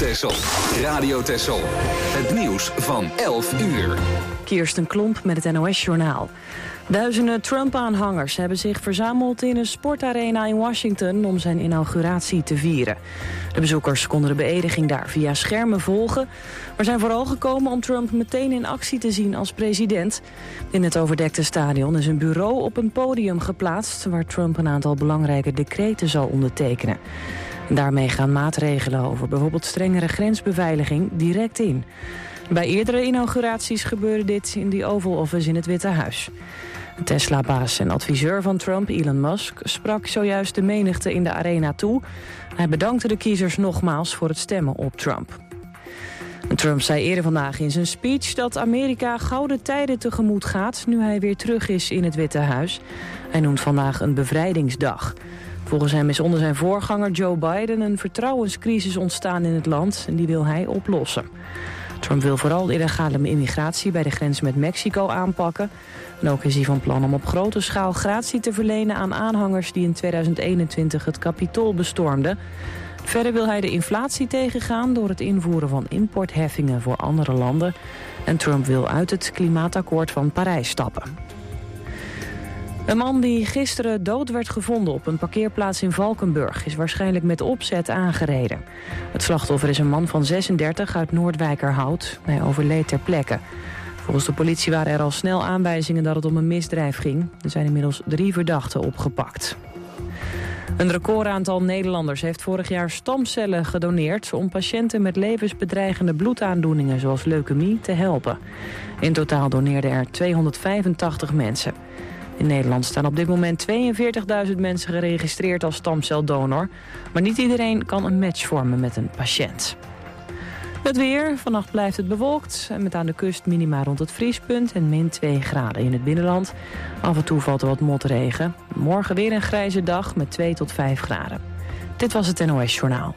Texel. Radio Texel. Het nieuws van 11 uur. Kirsten Klomp met het NOS-journaal. Duizenden Trump-aanhangers hebben zich verzameld in een sportarena in Washington om zijn inauguratie te vieren. De bezoekers konden de beëdiging daar via schermen volgen, maar zijn vooral gekomen om Trump meteen in actie te zien als president. In het overdekte stadion is een bureau op een podium geplaatst waar Trump een aantal belangrijke decreten zal ondertekenen. En daarmee gaan maatregelen over bijvoorbeeld strengere grensbeveiliging direct in. Bij eerdere inauguraties gebeurde dit in de Oval Office in het Witte Huis. Tesla-baas en adviseur van Trump, Elon Musk, sprak zojuist de menigte in de arena toe. Hij bedankte de kiezers nogmaals voor het stemmen op Trump. Trump zei eerder vandaag in zijn speech dat Amerika gouden tijden tegemoet gaat nu hij weer terug is in het Witte Huis. Hij noemt vandaag een bevrijdingsdag. Volgens hem is onder zijn voorganger Joe Biden een vertrouwenscrisis ontstaan in het land en die wil hij oplossen. Trump wil vooral de illegale immigratie bij de grens met Mexico aanpakken. En ook is hij van plan om op grote schaal gratie te verlenen aan aanhangers die in 2021 het Capitool bestormden. Verder wil hij de inflatie tegengaan door het invoeren van importheffingen voor andere landen. En Trump wil uit het klimaatakkoord van Parijs stappen. Een man die gisteren dood werd gevonden op een parkeerplaats in Valkenburg is waarschijnlijk met opzet aangereden. Het slachtoffer is een man van 36 uit Noordwijkerhout. Hij overleed ter plekke. Volgens de politie waren er al snel aanwijzingen dat het om een misdrijf ging. Er zijn inmiddels 3 verdachten opgepakt. Een recordaantal Nederlanders heeft vorig jaar stamcellen gedoneerd om patiënten met levensbedreigende bloedaandoeningen zoals leukemie te helpen. In totaal doneerden er 285 mensen. In Nederland staan op dit moment 42.000 mensen geregistreerd als stamceldonor. Maar niet iedereen kan een match vormen met een patiënt. Het weer. Vannacht blijft het bewolkt. En met aan de kust minima rond het vriespunt en min 2 graden in het binnenland. Af en toe valt er wat motregen. Morgen weer een grijze dag met 2 tot 5 graden. Dit was het NOS Journaal.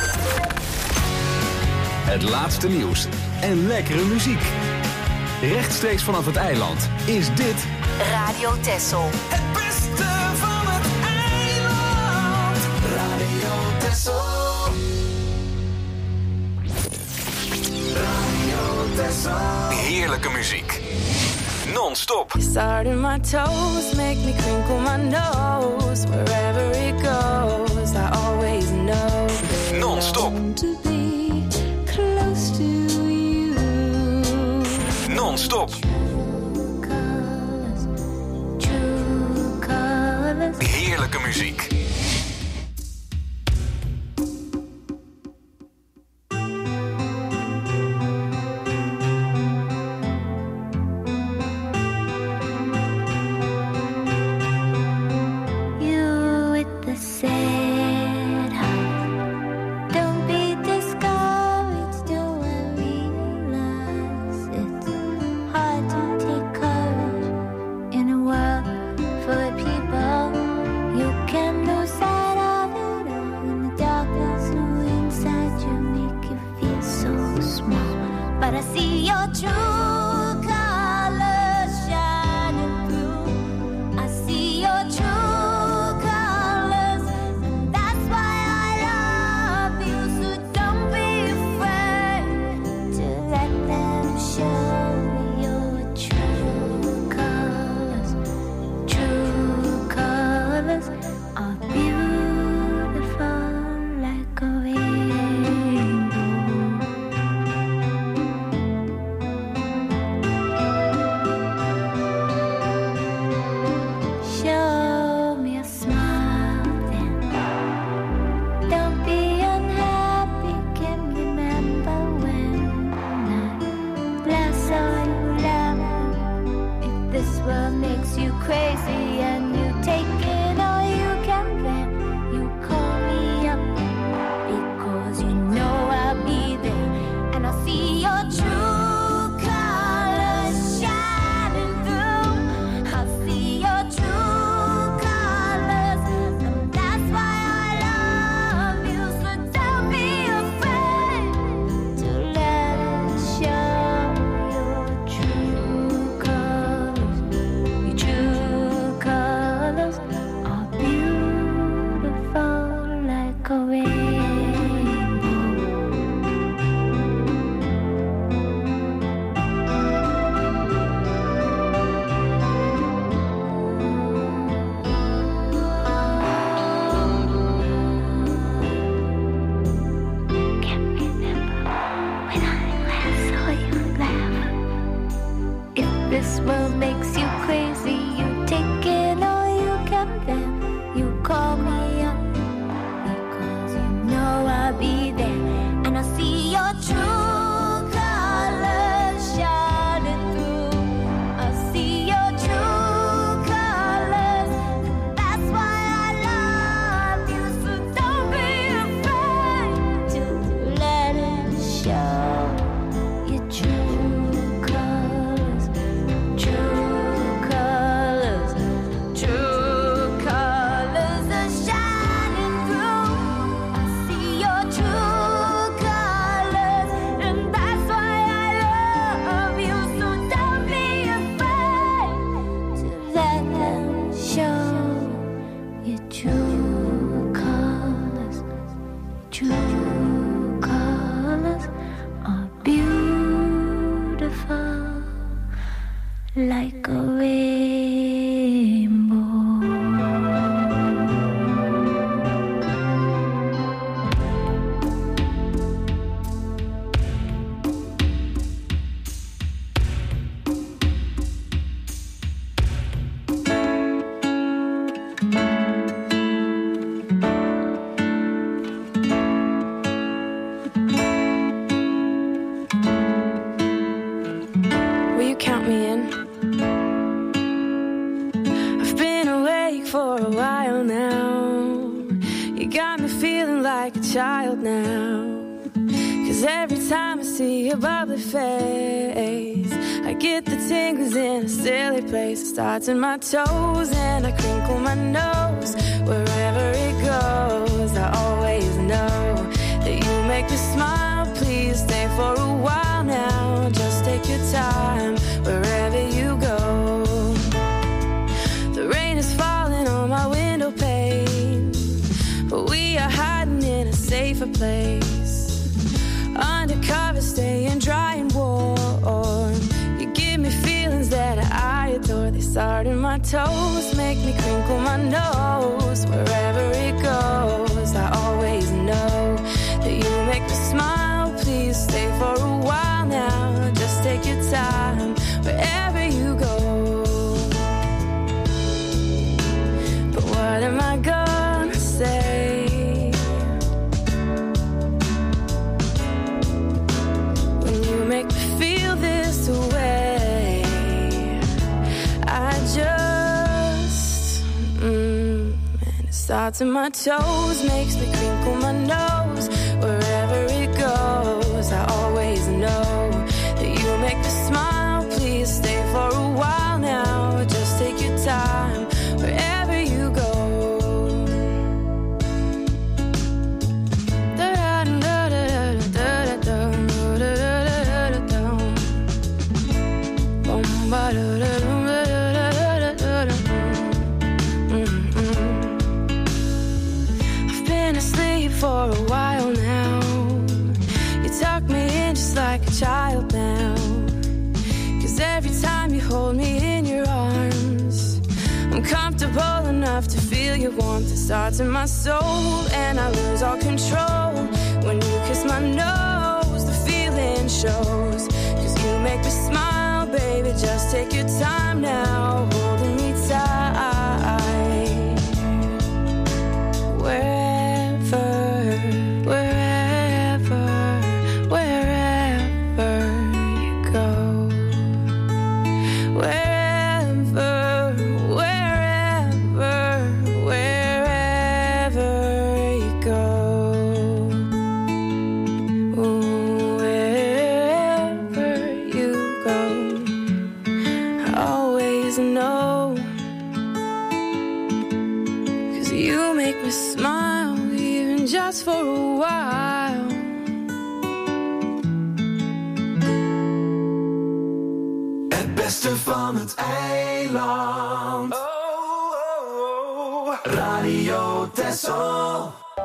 Het laatste nieuws en lekkere muziek. Rechtstreeks vanaf het eiland is dit Radio Texel. Het beste van het eiland. Radio Texel. Radio Texel. heerlijke muziek. Non-stop. Starting my toes, make me crinkle my nose. Wherever it goes, I always know. Non-stop. To be close to you. Non-stop. True colors. Heerlijke muziek. for a while now. You got me feeling like a child now. 'Cause every time I see your bubbly face, I get the tingles in a silly place. It starts in my toes and I crinkle my nose. Wherever it goes, I always know that you make me smile. Please stay for a while now. Just take your time wherever you go. The rain is falling on my window pane, but we are hiding in a safer place. Undercover, staying dry and warm. You give me feelings that I adore. They start in my toes, make me crinkle my nose. Wherever it goes, I always know that you make me smile. Please stay for a while now. Just take your time wherever you go. But what am I gonna say? Make me feel this way. I just and it starts in my toes, makes me crinkle my nose. Wherever it goes, I always know that you make me smile. Please stay for a while now. Just take your time wherever you go. I've been asleep for a while now. You tuck me in just like a child now. 'Cause every time you hold me in your arms, I'm comfortable enough to feel your warmth. It starts in my soul and I lose all control. When you kiss my nose, the feeling shows. 'Cause you make me smile, baby, just take your time now, holding me tight. Wherever, wherever, wherever you go. Wherever, wherever, wherever you go. Wherever you go, I always know. 'Cause you make me smile, even just for a while. Het beste van het eiland. Oh, oh, oh. Radio Texel.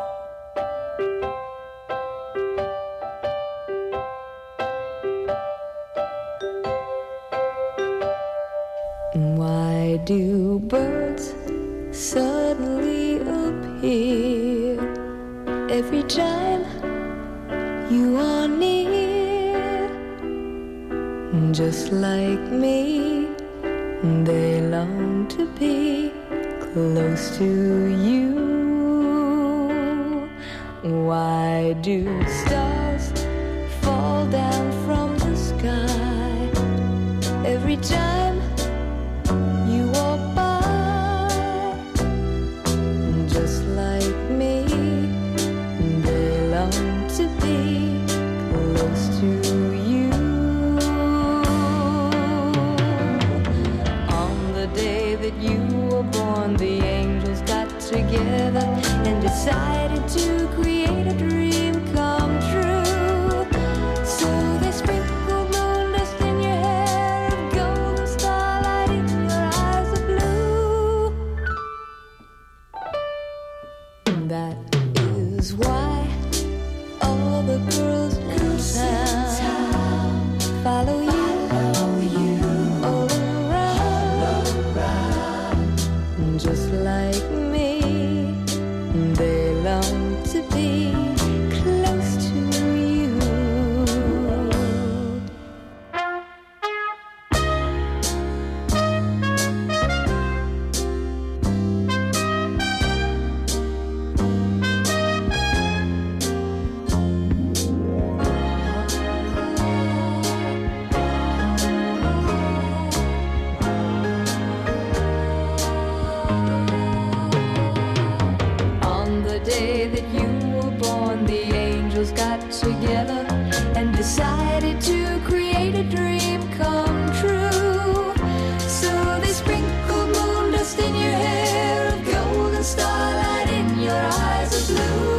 Why do birds suddenly appear every time you are near? Just like me, they long to be close to you. Why do stars fall down from the sky every time you walk by? Just like me, they long to be close to you. On the day that you were born, the angels got together and decided to create a dream come true. So they sprinkled moon dust in your hair, golden starlight in your eyes of blue. That is why all the girls in town follow you all around. Just like me, they long to be close to you. angels got together and decided to create a dream come true. So they sprinkled moon dust in your hair of gold and starlight in your eyes of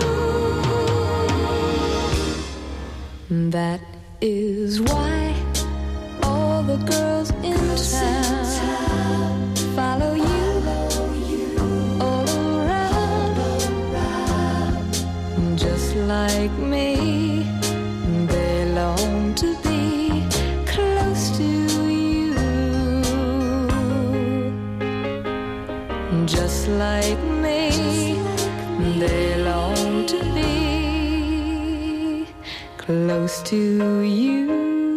blue. That is why all the girls in town follow you all around. Just like me, they long to be close to you. Just like me, they long to be close to you.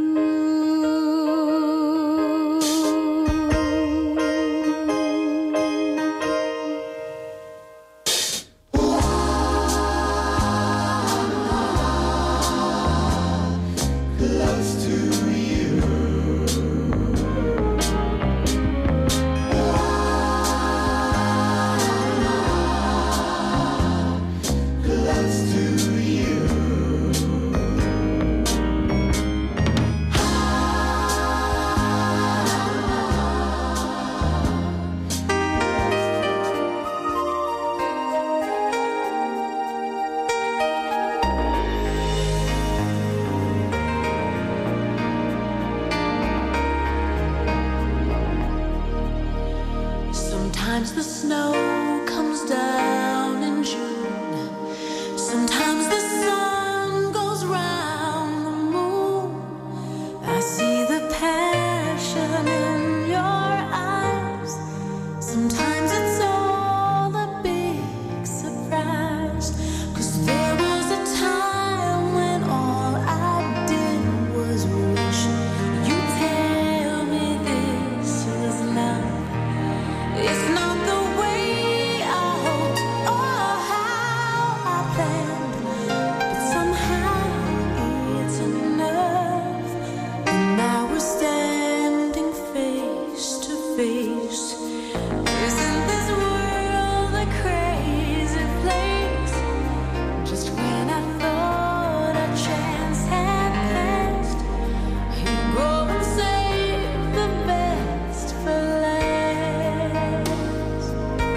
Sometimes the snow comes down in June. Sometimes the sun goes round the moon. I see the passion in your eyes. Sometimes it's all a big surprise. 'Cause there was a time when all I did was wish you'd tell me this is love. It's not the way I hoped or how I planned, but somehow it's enough. And now we're standing face to face. Isn't this world a crazy place? Just when I thought a chance had passed, you go and save the best for last.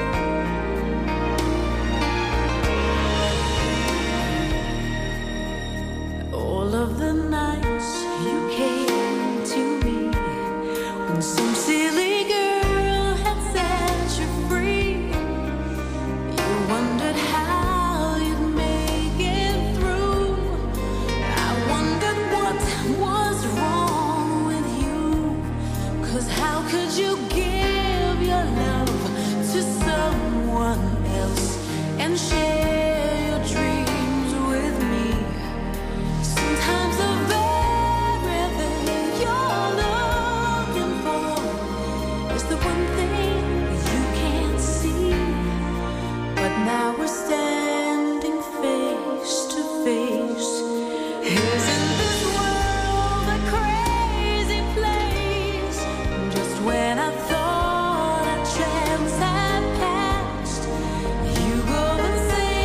All of the nights you came to me when some silly girl had set you free. You wondered how you'd make it through. I wondered what was wrong with you. 'Cause how could you give your love to someone else and share your dreams with me? Sometimes the very thing you're looking for is the one thing you can't see. But now we're standing face to face. Isn't this world a crazy place? Just when I thought a chance had passed, you go and say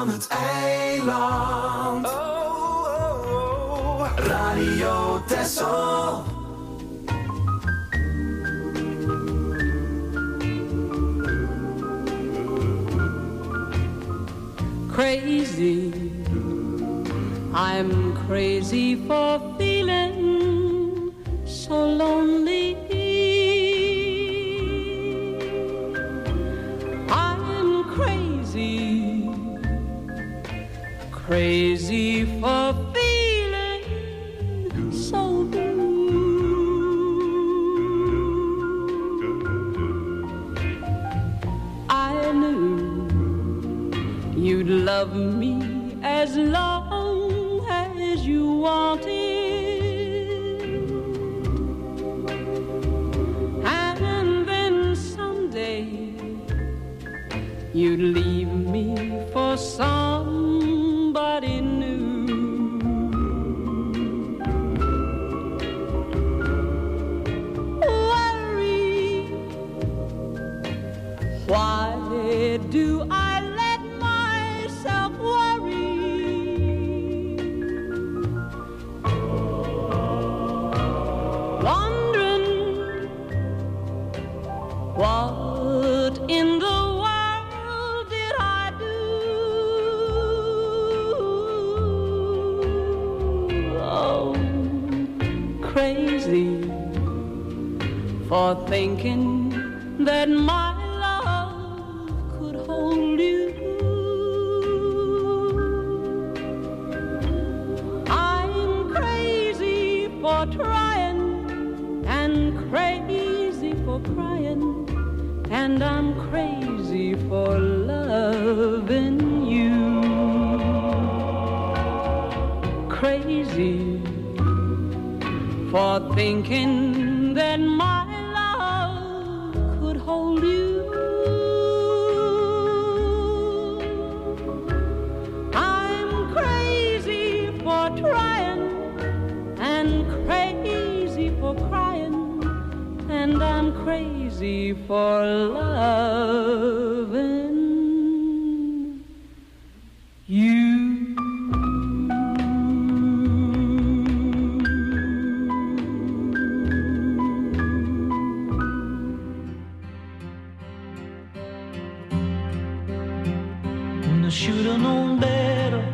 van het eiland. Radio Texel. Crazy, I'm crazy for feeling so lonely. I'm crazy, crazy for feeling so blue. I knew you'd love me as long as you wanted, and then someday you'd leave me for somebody new. Worry, why do I let myself worry? Wondering what in the world did I do? Oh, crazy for thinking that my love could hold you. I'm crazy for trying and crazy for crying, and I'm crazy for loving you. Crazy for thinking that my love could hold you. I'm crazy for trying and crazy for crying, and I'm crazy for loving you. I should've known better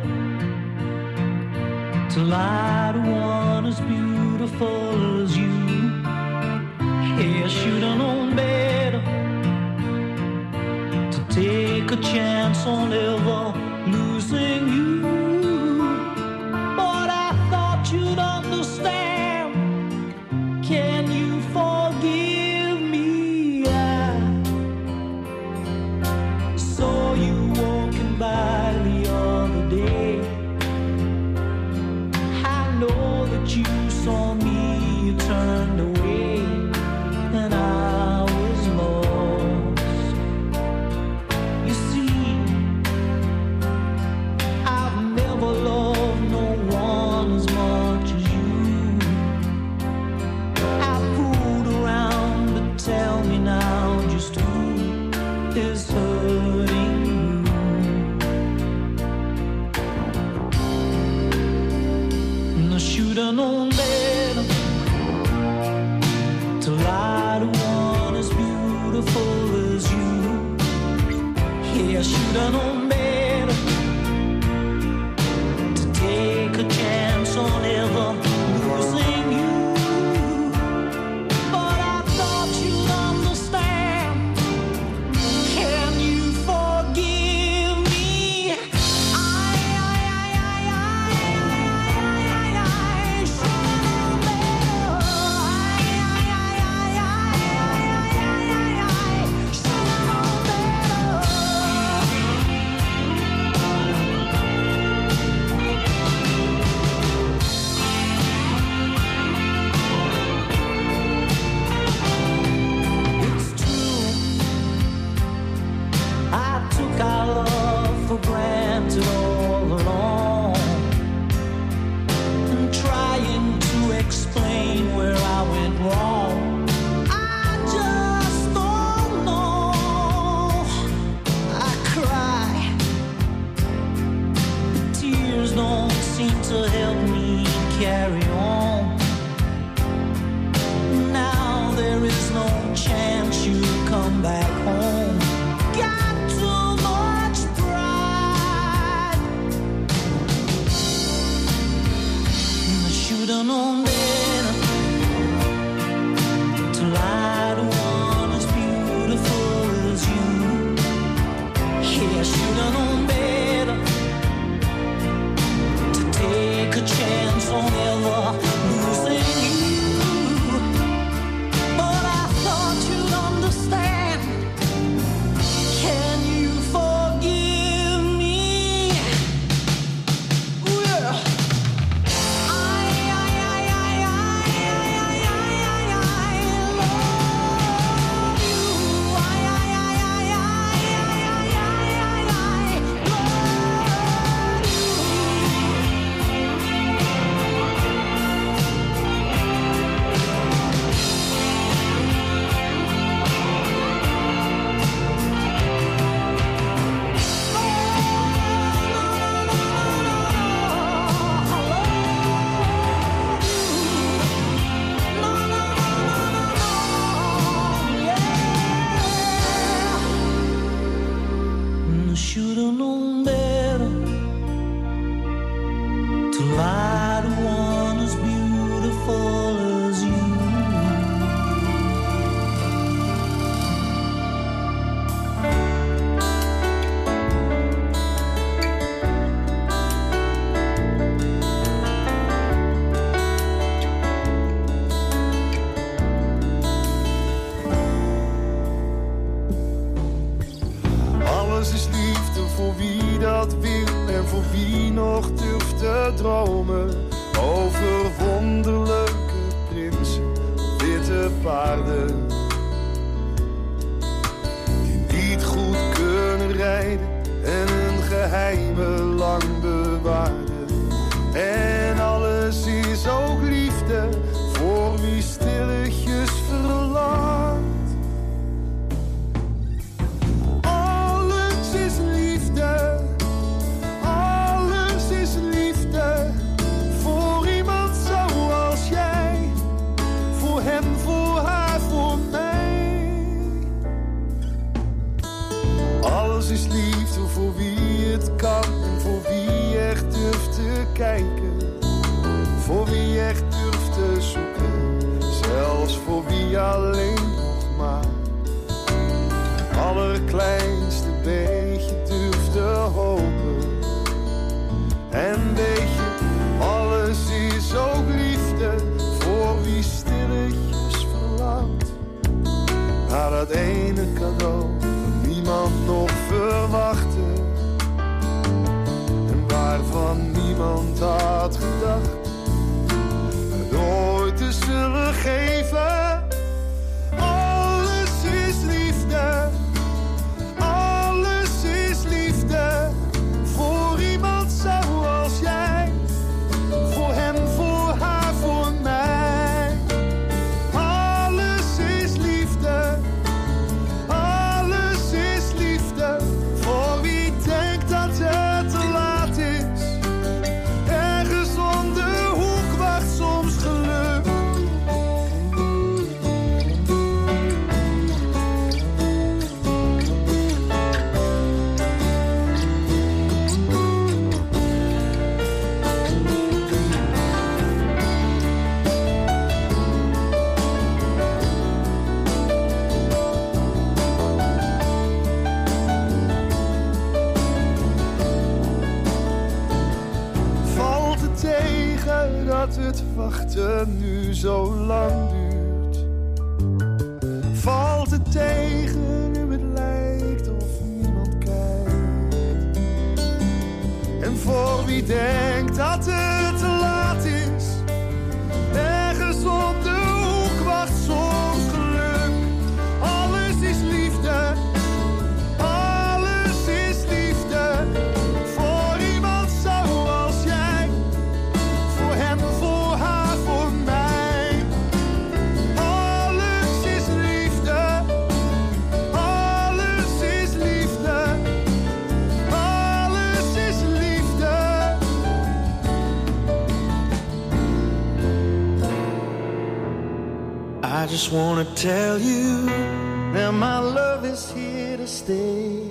to lie to one as beautiful as you. Yeah, I should've known better to take a chance on ever losing you. But I thought you'd understand. Can you forgive me? I saw you walking by the other day. I know that you saw me, you turned away, and I was lost. You see, I've never loved no one as much as you. I fooled around, but tell me now just who is hurting you. And I should've known better to lie to one as beautiful as you. Yeah, I should've known better to take a chance on ever losing you. But I thought you'd understand. Can you forgive me? I should've known better. Should've known better. carry on. Now there is no chance you'll come back home. Got too much pride. I should've known better to lie to one as beautiful as you. Yeah, I should've known better to take a chance on ever losing you. But I thought you'd understand. Can you forgive me? Ooh, yeah. Should've known better to lie to one as beautiful as you. Alles is liefde voor wie dat wil en voor wie nog durft te dromen. Over wonderlijke prinsen op witte paarden. Die niet goed kunnen rijden en hun geheimen lang bewaren. En alles is ook liefde voor wie stilletjes verlangt. Alles is liefde voor iemand zoals jij. Voor hem, voor haar, voor mij. Alles is liefde voor wie het kan en voor wie echt durft te kijken. Voor wie echt durft te zoeken, zelfs voor wie alleen nog maar allerkleinste beetje durft te hopen. En weet je, alles is ook liefde voor wie stilletjes verlangt naar dat ene cadeau dat niemand nog verwachtte en waarvan niemand had gedacht het ooit te zullen geven. Alles is liefde. Alles is liefde voor iemand zoals jij. Voor hem, voor haar, voor mij. Alles is liefde. Alles is liefde voor wie denkt dat het te laat is. Ergens om de hoek wacht soms geluk. Valt het tegen dat het wachten nu zo lang duurt? Valt het tegen nu het lijkt of niemand kijkt? En voor wie denkt dat het te laat is, ergens om de hoek wacht soms geluk. Alles is liefde. Alles is liefde voor iemand zoals jij. Voor hem, voor haar, voor mij. Alles is liefde. Alles is liefde. Alles is liefde. I just wanna tell you that my love is here to stay.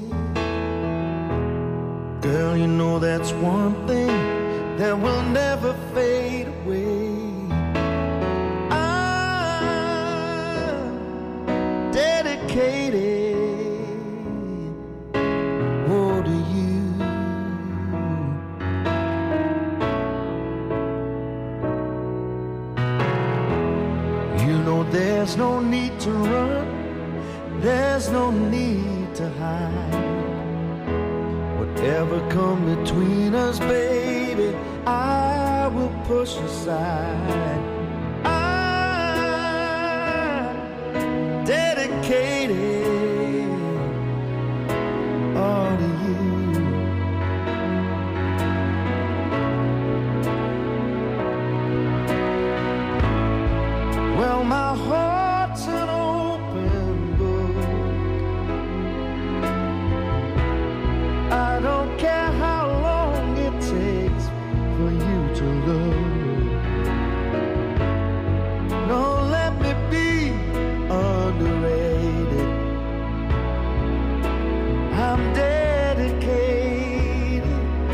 Girl, you know that's one thing that will never fade away. I'm dedicated, oh, to you. You know there's no need to run, there's no need to hide. Whatever come between us, baby, I will push aside. I'm dedicated, all to you. Well, my heart's an open book. I don't care how long it takes for you to look. No, let me be underrated. I'm dedicated.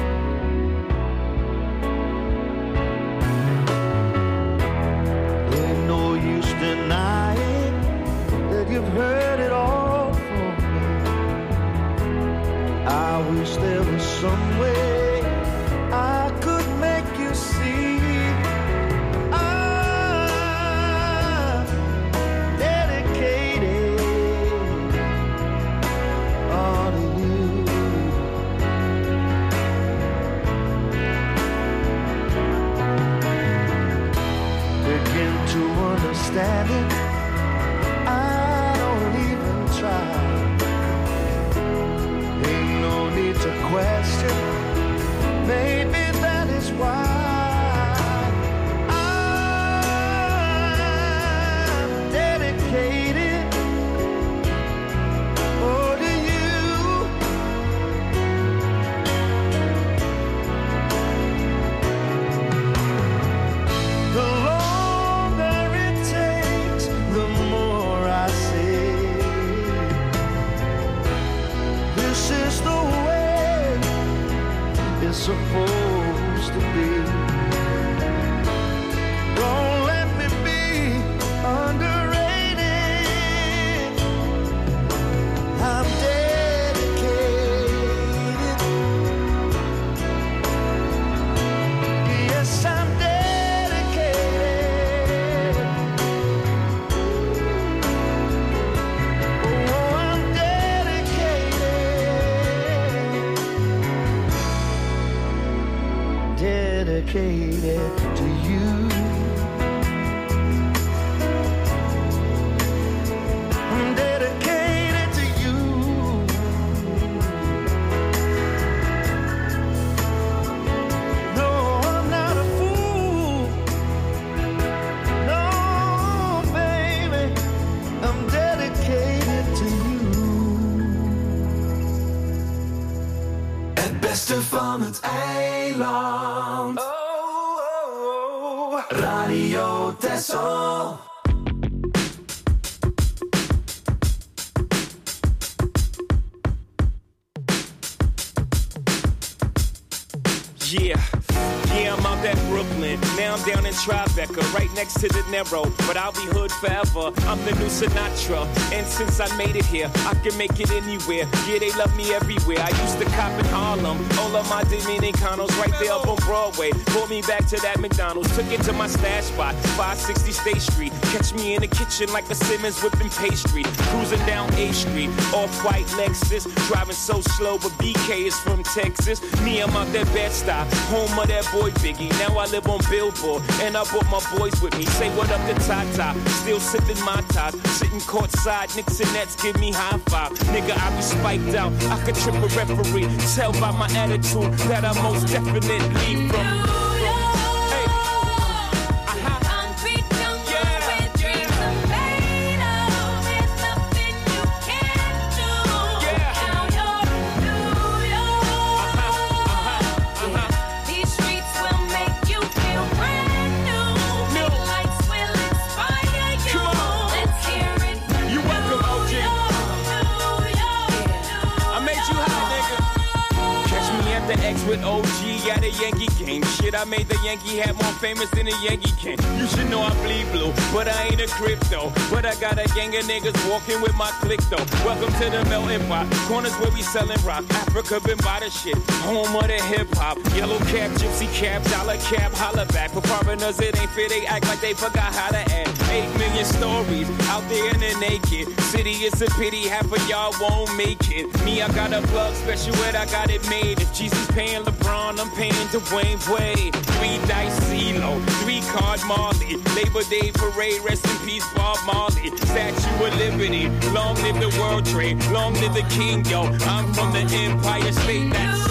Ain't no use denying that you've heard it all from me. I wish there was some way I could make you see. I'm dedicated, all to you. Begin to understand it, I don't even try. Ain't no need to question, maybe that is why I'm dedicated, oh, to you. The longer it takes, the more I say, this is the way it's supposed to be. Don't let me be underrated. I'm dedicated. Yes, I'm dedicated. Oh, I'm dedicated to you. I'm dedicated to you. No, I'm not a fool. No, baby, I'm dedicated to you. Het beste van het eiland. Radio Texel. Yeah, I'm out at Brooklyn. Now I'm down in Tribeca, right next to the Narrow. But I'll be hood forever. I'm the new Sinatra. And since I made it here, I can make it anywhere. Yeah, they love me everywhere. I used to cop in Harlem. All of my Dominicanos right there up on Broadway. Pulled me back to that McDonald's. Took it to my stash spot, 560 State Street. Catch me in the kitchen like a Simmons whipping pastry. Cruising down A Street, off-white Lexus. Driving so slow, but BK is from Texas. Me, I'm out that Bed-Stuy, home of that boy Biggie. Now I live on Billboard, and I brought my boys with me. Say what up to Tata, still sipping my ties. Sitting courtside, Knicks and Nets give me high five. Nigga, I be spiked out, I could trip a referee. Tell by my attitude that I most definitely from. Come on. with OG at a Yankee game. Shit, I made the Yankee hat more famous than the Yankee can. You should know I bleed blue, but I ain't a crypto. But I got a gang of niggas walking with my click though. Welcome to the melting pot. Corners where we selling rock. Africa been by the shit. Home of the hip hop. Yellow cap, gypsy cap, dollar cap, holla back. For foreigners, it ain't fair. They act like they forgot how to act. 8 million stories out there in the naked city. It's a pity half of y'all won't make it. Me, I got a plug special ed, I got it made. If Jesus paying LeBron, I'm paying Dwayne Wade. 3 dice CeeLo, 3 card Marley. Labor Day parade, rest in peace Bob Marley. Statue of Liberty, long live the World Trade, long live the King, yo. I'm from the Empire State, that's...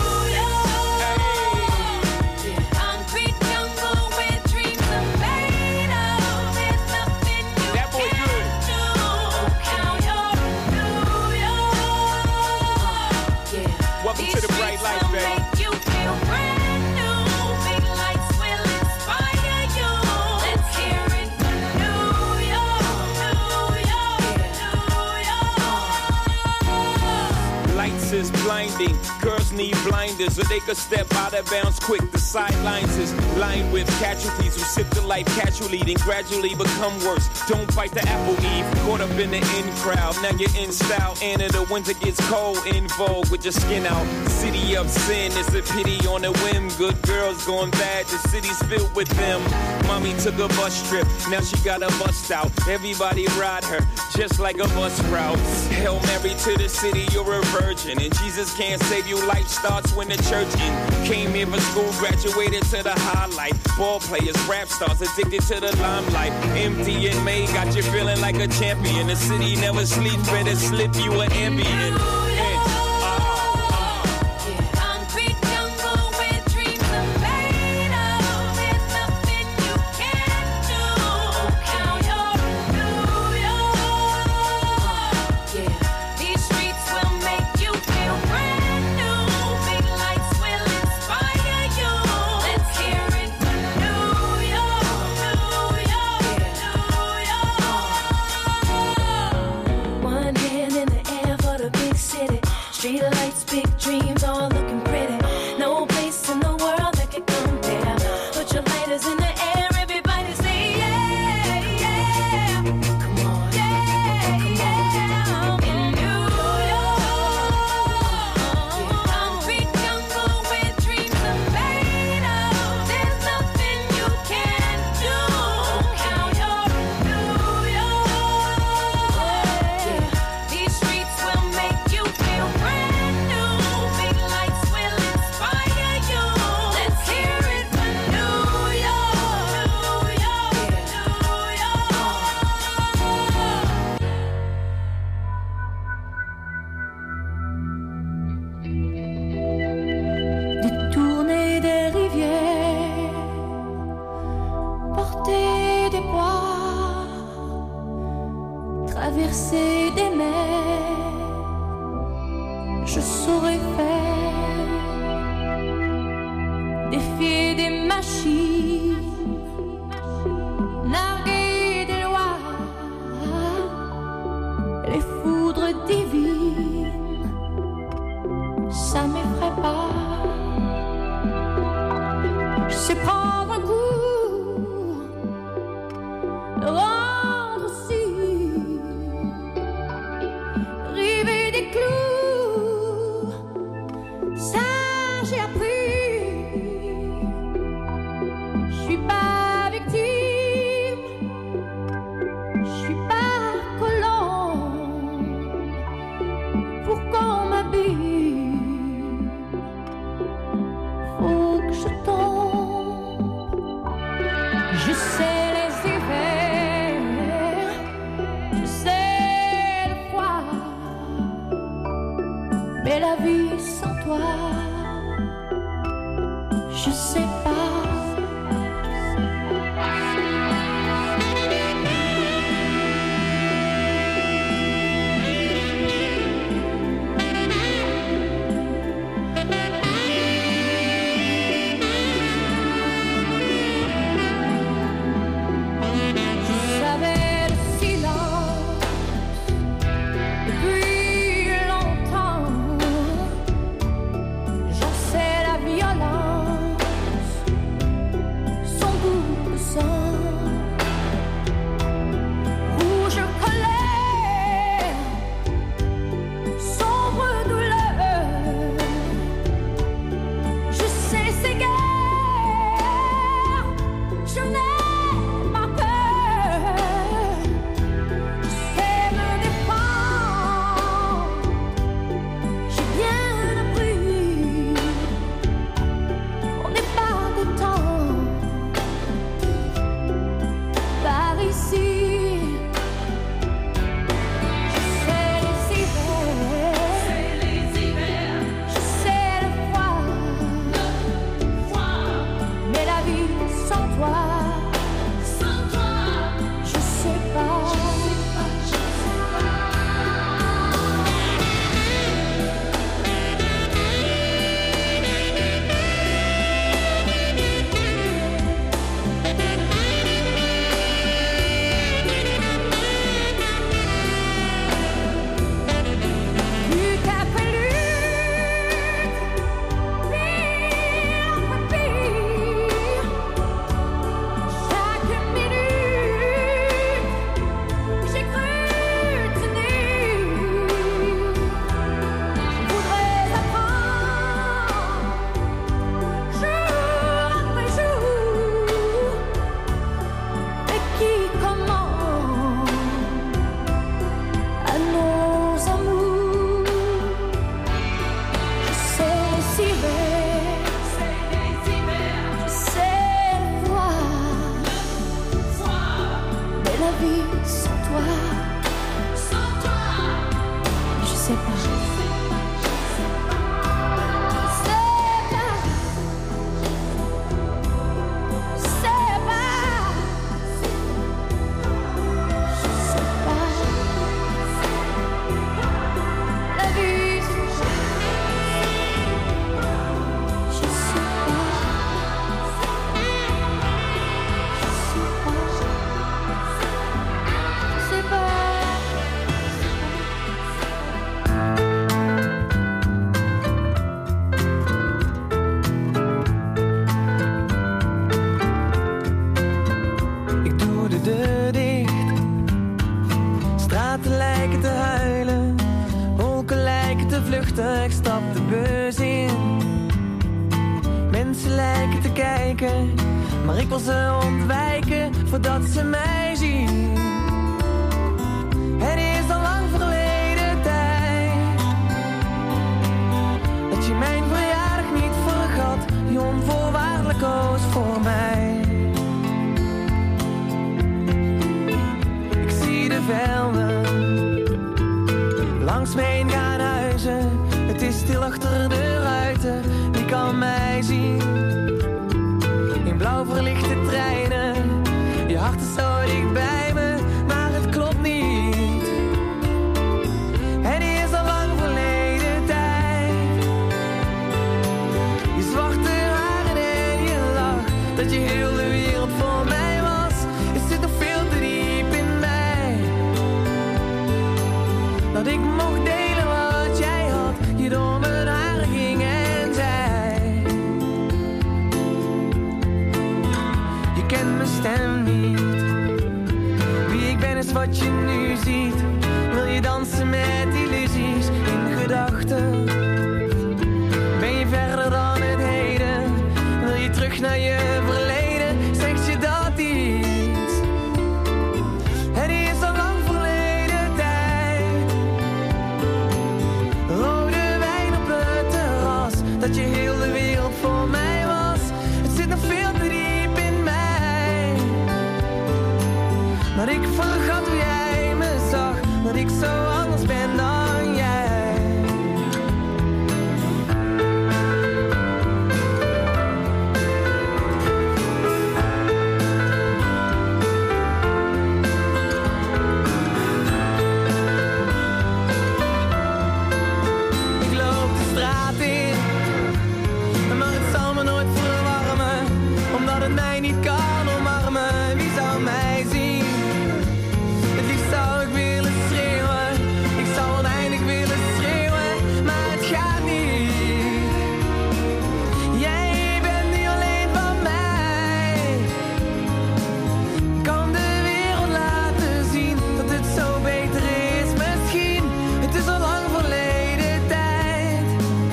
Is blinding. Girls need blinders so they could step out of bounds quick. The sidelines is lined with casualties who sip the life casually, then gradually become worse. Don't bite the apple eve. Caught up in the in crowd. Now you're in style. And in the winter gets cold. In vogue with your skin out. City of sin. It's a pity on a whim. Good girls going bad. The city's filled with them. Mommy took a bus trip. Now she got a bust out. Everybody ride her just like a bus route. Hail Mary to the city. You're a virgin. And Jesus can't save you. Life starts when the church in. Came here for school, graduated to the highlight. Ball players, rap stars, addicted to the limelight. Empty in May, got you feeling like a champion. The city never sleeps, better slip you an ambient. kijken, maar ik wil ze ontwijken voordat ze mij zien. Het is al lang verleden tijd dat je mijn verjaardag niet vergat, je onvoorwaardelijk koos voor mij. Ik zie de velden langs me heen gaan huizen, het is stil achter de ruiten, wie kan mij zien? In blauw verlichte treinen, je hart is zo dicht bij me, maar het klopt niet. Het is al lang verleden tijd. Je zwarte haren en je lach, dat je heel de wereld voor mij was. Het zit nog veel te diep in mij, dat ik mocht delen wat jij had, je door mijn haren ging en zei. Je kent mijn stem niet, wie ik ben is wat je nu ziet. Wil je dansen met illusies in gedachten? Ben je verder dan het heden? Wil je terug naar je verleden? Zegt je dat iets? Het is al lang verleden tijd. Rode wijn op het terras, dat je heel de wereld voor mij was. Het zit nog veel te diep in mij, maar ik vergat hoe jij me zag, dat ik zo anders ben dan jij. Ik loop de straat in, maar het zal me nooit verwarmen, omdat het mij niet kan omarmen. Wie zou mij zien? Het liefst zou ik willen schreeuwen, ik zou oneindig willen schreeuwen, maar het gaat niet. Jij bent niet alleen van mij. Kan de wereld laten zien dat het zo beter is misschien. Het is al lang verleden tijd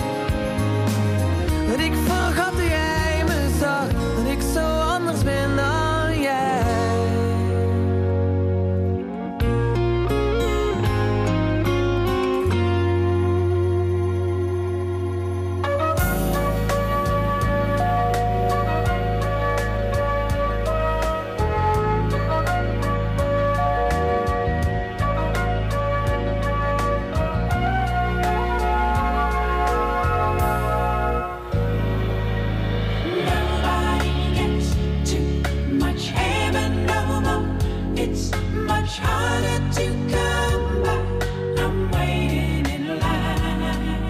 dat ik vergat hoe jij me zag, dat ik zo anders ben dan jij. Nobody gets too much heaven no more. It's much harder to come by. I'm waiting in line.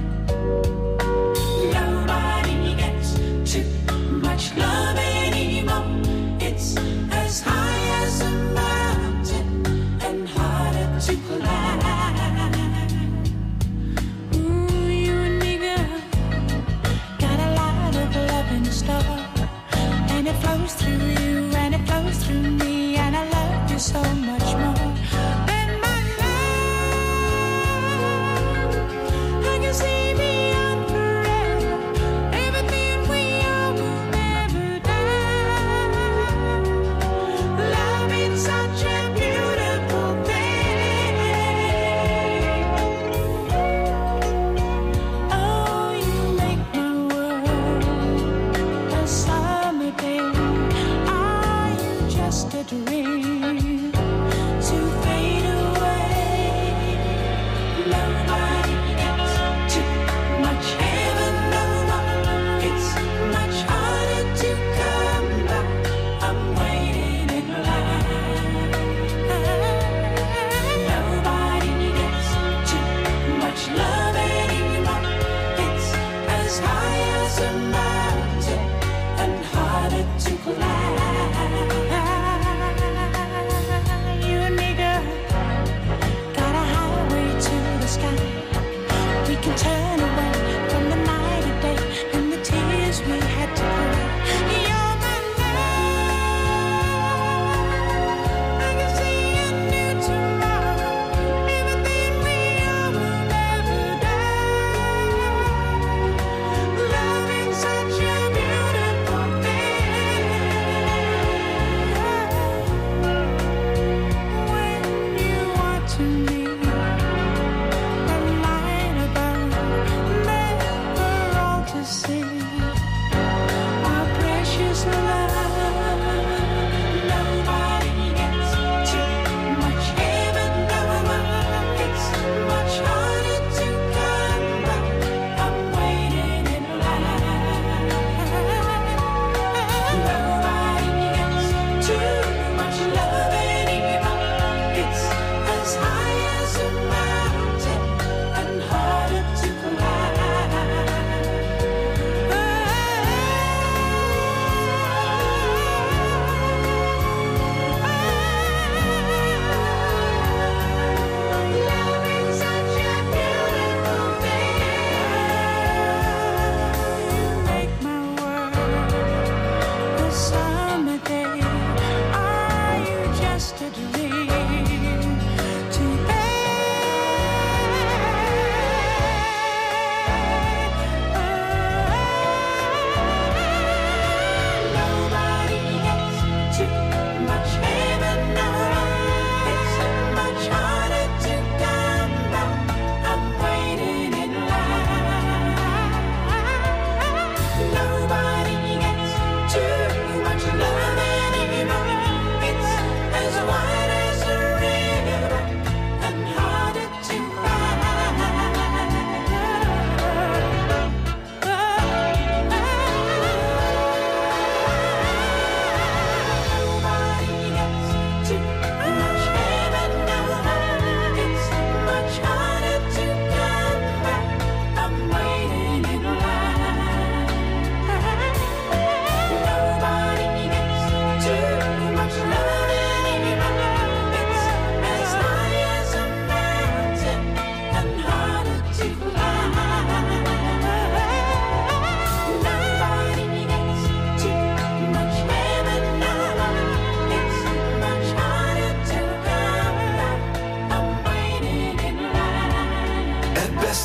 Nobody gets too much love anymore. It's as high as a mountain and harder to climb. Ooh, you and me, girl, got a lot of love in store, and it flows through you and it flows through me, and I love you so much more. Been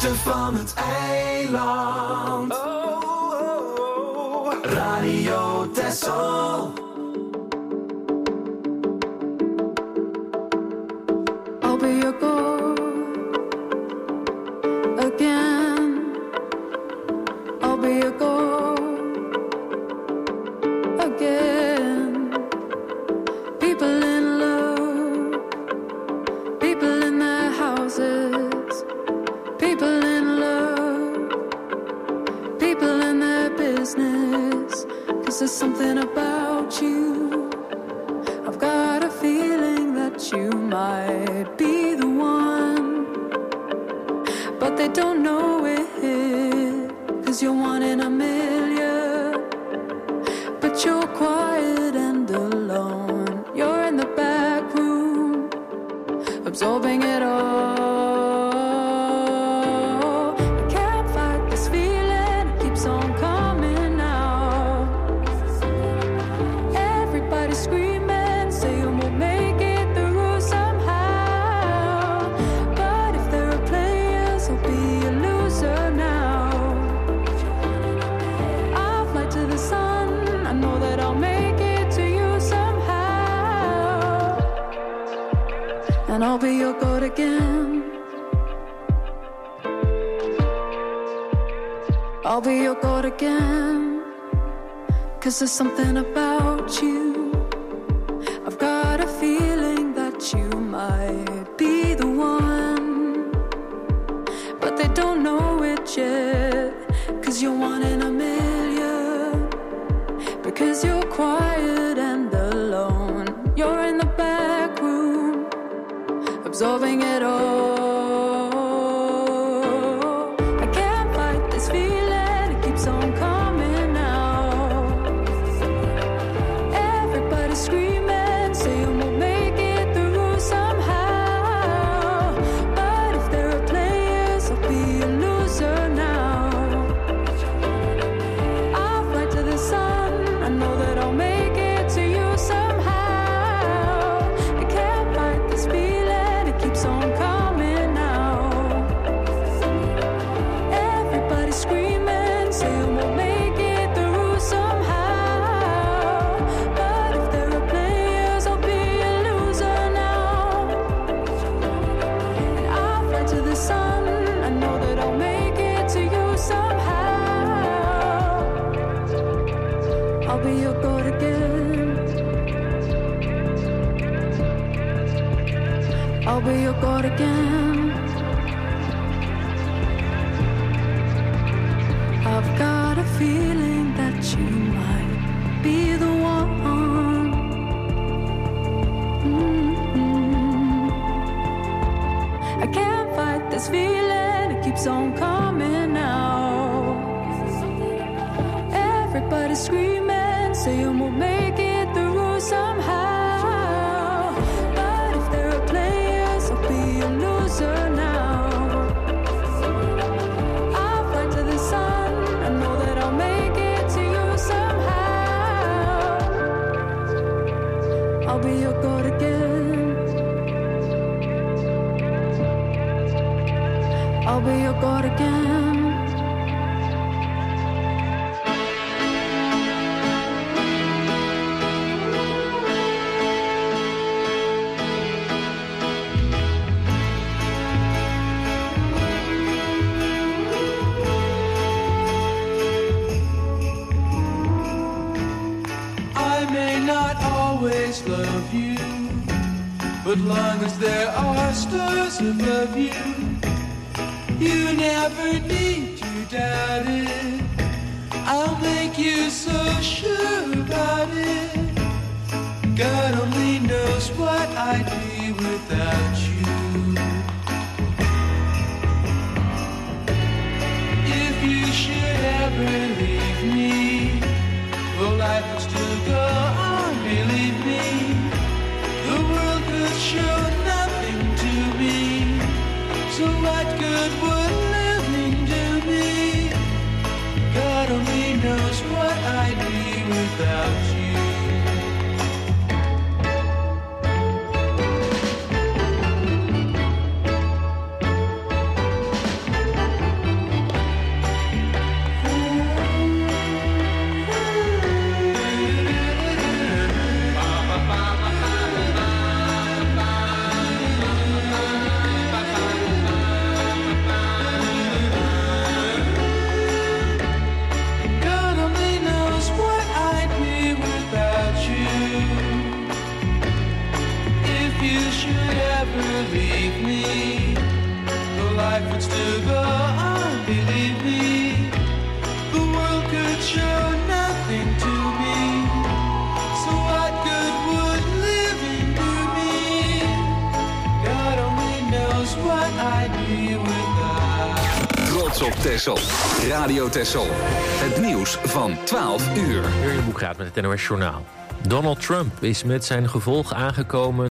beste van het eiland. Radio Texel. I'll be your goal again. I'll be your goal again. People in love, people in their houses, people in love, people in their business. 'Cause there's something about you. I've got a feeling that you might be the one, but they don't know it, 'cause you're one in a million. But you're quiet and alone. You're in the back room, absorbing it all. I can't fight this feeling, it keeps on coming out. Everybody screaming, saying we'll make it through somehow. But if there are players, I'll be a loser now. I'll fly to the sun, I know that I'll make it to you somehow. And I'll be your goat again. I'll be your goat again. 'Cause there's something about you. I've got a feeling that you might be the one, but they don't know it yet. 'Cause you're one in a million. Because you're quiet and alone. You're in the back room, absorbing it all. I can't fight this feeling, it keeps on coming out. Everybody screaming, saying we'll make it through somehow. But if there are players, I'll be a loser now. I'll fly to the sun, I know that I'll make it to you somehow. I can't fight this feeling, it keeps on coming out. Everybody screaming, saying we'll make it through somehow. But if there are players, I'll be a loser now. And I'll fly to the sun, I know that I'll make it to you somehow. I'll be your goat again. I'll be your goat again. I've got a feeling that you might be the one. I can't fight this feeling, it keeps on coming out. Everybody screaming, saying we'll make it through somehow. But if there are players, I'll be a loser now. I'll fly to the sun, I know that I'll make it to you somehow. I'll be your goat again. I'll be your goat again. I may not always love you, but long as there are stars above you, you never need to doubt it. I'll make you so sure about it. God only knows what I'd be without you. If you should ever leave me, well, life will still go on, believe me. The world could show nothing to me, so what good would living do me? God only knows what I'd be without you. should ever leave me, the life would still go on, believe me. The world could show nothing to me, so what good would living do me? God only knows what I'd be without. Trots op Texel. Radio Texel. Het nieuws van 12 uur. Jurjen Boekraat met het NOS Journaal. Donald Trump is met zijn gevolg aangekomen